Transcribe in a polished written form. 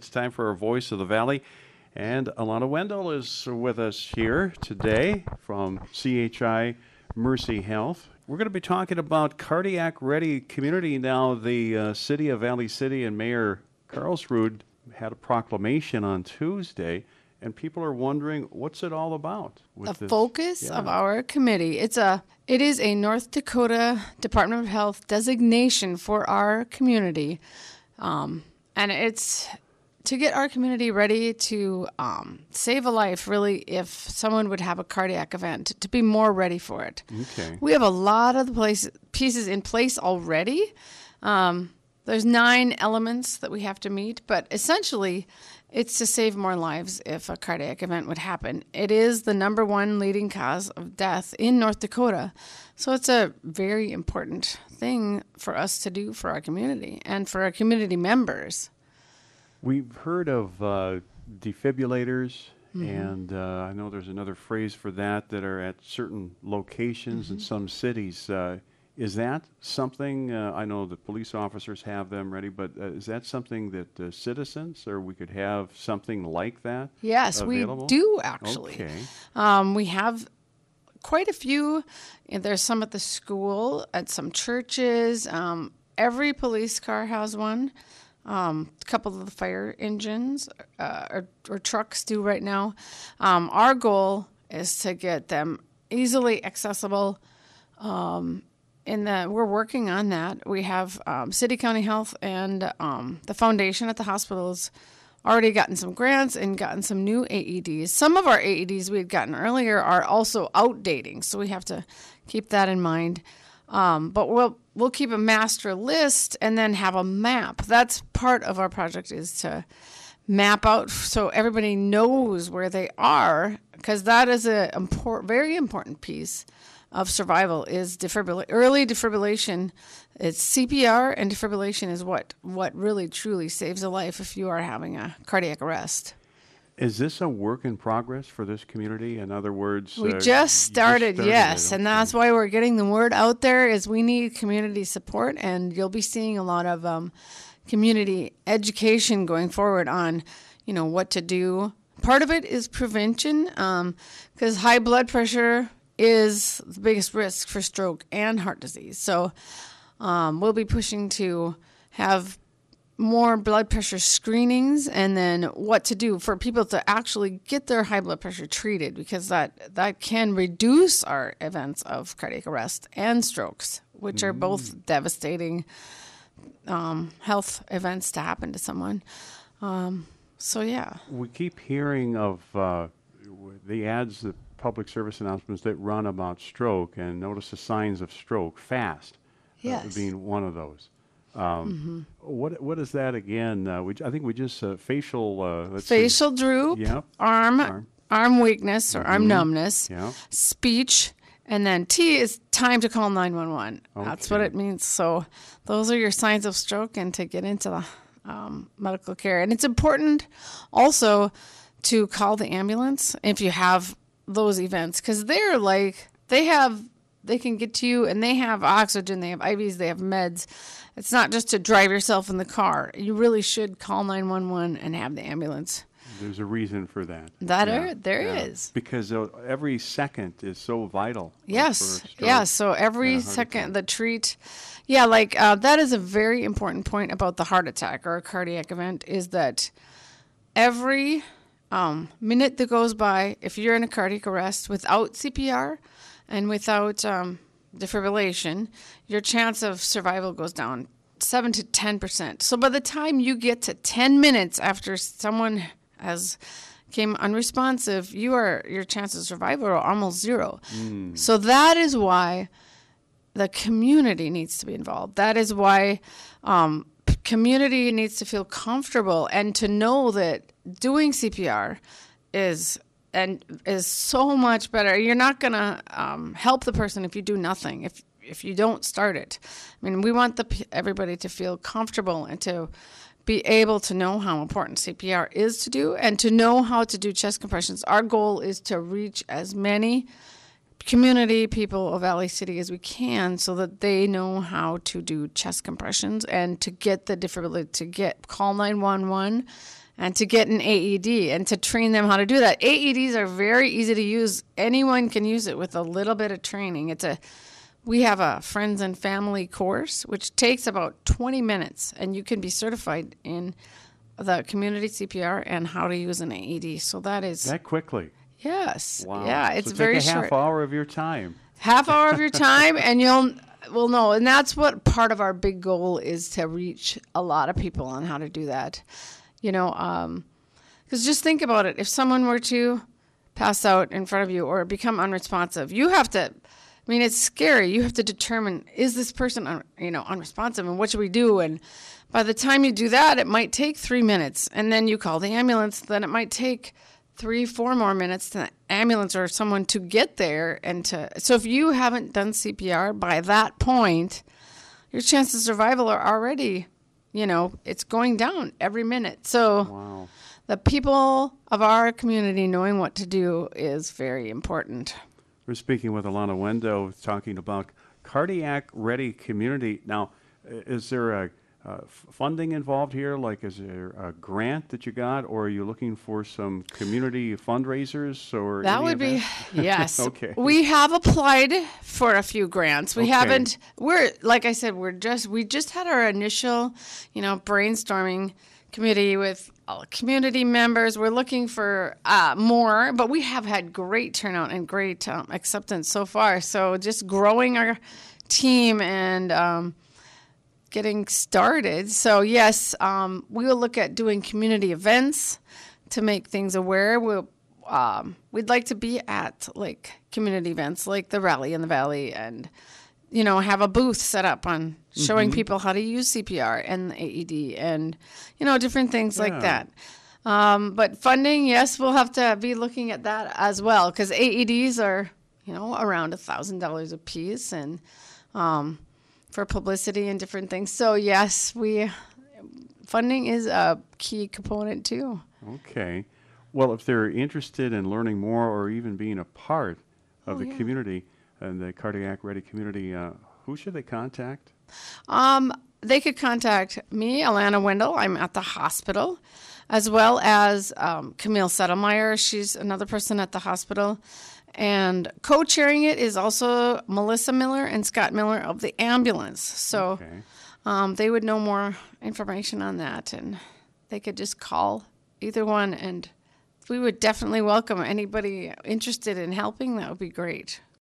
It's time for our Voice of the Valley. And Alana Wendell is with us here today from CHI Mercy Health. We're going to be talking about Cardiac Ready Community now. The city of Valley City and Mayor Karlsrud had a proclamation on Tuesday, and people are wondering, what's it all about? The focus of our committee. It is a North Dakota Department of Health designation for our community, and it's to get our community ready to save a life, really, if someone would have a cardiac event, to be more ready for it. Okay. We have a lot of the pieces in place already. There's 9 elements that we have to meet, but essentially it's to save more lives if a cardiac event would happen. It is the number 1 leading cause of death in North Dakota, so it's a very important thing for us to do for our community and for our community members. We've heard of defibrillators, and I know there's another phrase for that are at certain locations in some cities. Is that something, I know that police officers have them ready, but is that something that citizens, or we could have something like that Yes, available? We do, actually. Okay. We have quite a few. There's some at the school, at some churches. Every police car has one. A couple of the fire engines or trucks do right now. Our goal is to get them easily accessible. We're working on that. We have City County Health and the foundation at the hospitals already gotten some grants and gotten some new AEDs. Some of our AEDs we had gotten earlier are also outdating, so we have to keep that in mind. But we'll keep a master list and then have a map. That's part of our project, is to map out so everybody knows where they are, because that is a very important piece of survival is early defibrillation. It's CPR, and defibrillation is what really truly saves a life if you are having a cardiac arrest. Is this a work in progress for this community? In other words, we just started, yes, and that's why we're getting the word out there. Is we need community support, and you'll be seeing a lot of community education going forward on, what to do. Part of it is prevention, because high blood pressure is the biggest risk for stroke and heart disease. So we'll be pushing to have more blood pressure screenings, and then what to do for people to actually get their high blood pressure treated, because that can reduce our events of cardiac arrest and strokes, which are both devastating health events to happen to someone. So, yeah. We keep hearing of the ads, the public service announcements that run about stroke, and notice the signs of stroke, FAST, being one of those. What is that again? I think we just facial droop, yep. arm weakness or arm numbness, yep. speech, and then T is time to call 911. Okay. That's what it means. So those are your signs of stroke, and to get into the medical care. And it's important also to call the ambulance if you have those events, because they can get to you, and they have oxygen, they have IVs, they have meds. It's not just to drive yourself in the car. You really should call 911 and have the ambulance. There's a reason for that. There is. Because every second is so vital. Yes. Yeah, so every second the treat. Yeah, that is a very important point about the heart attack or a cardiac event, is that every minute that goes by, if you're in a cardiac arrest without CPR and without defibrillation, your chance of survival goes down 7 to 10%. So by the time you get to 10 minutes after someone has came unresponsive, your chances of survival are almost zero. So that is why the community needs to be involved. That is why community needs to feel comfortable and to know that doing CPR is so much better. You're not going to help the person if you do nothing, if you don't start it. I mean, we want everybody to feel comfortable and to be able to know how important CPR is to do, and to know how to do chest compressions. Our goal is to reach as many community people of Valley City as we can, so that they know how to do chest compressions and to get the defibrillator, call 911 and to get an AED and to train them how to do that. AEDs are very easy to use. Anyone can use it with a little bit of training. We have a friends and family course, which takes about 20 minutes, and you can be certified in the community CPR and how to use an AED. So that is that quickly. Yes. Wow. Yeah, it's so very take a short. half hour of your time. Half hour of your time, and we'll know. And that's what part of our big goal is, to reach a lot of people on how to do that. Because just think about it. If someone were to pass out in front of you or become unresponsive, you have to, it's scary. You have to determine, is this person, unresponsive, and what should we do? And by the time you do that, it might take 3 minutes, and then you call the ambulance. Then it might take 3-4 more minutes to the ambulance or someone to get there. So if you haven't done CPR by that point, your chances of survival are already, it's going down every minute. So wow. The people of our community knowing what to do is very important. We're speaking with Alana Wendell, talking about Cardiac Ready Community. Now, is there a funding involved here? Like, is there a grant that you got, or are you looking for some community fundraisers? Or that would be, yes. Okay. We have applied for a few grants. We haven't. Like I said, we just had our initial, brainstorming committee with community members. We're looking for more, but we have had great turnout and great acceptance so far. So just growing our team and getting started. So yes, we will look at doing community events to make things aware. We'd like to be at like community events like the Rally in the Valley, and have a booth set up on showing people how to use CPR and the AED and different things like that. But funding, yes, we'll have to be looking at that as well, because AEDs are around $1,000 a piece, and for publicity and different things. So yes, funding is a key component too. Okay. Well, if they're interested in learning more or even being a part of the community and the Cardiac Ready community, who should they contact? They could contact me, Alana Wendell. I'm at the hospital, as well as Camille Settlemeyer. She's another person at the hospital. And co-chairing it is also Melissa Miller and Scott Miller of the ambulance. So they would know more information on that, and they could just call either one. And we would definitely welcome anybody interested in helping. That would be great.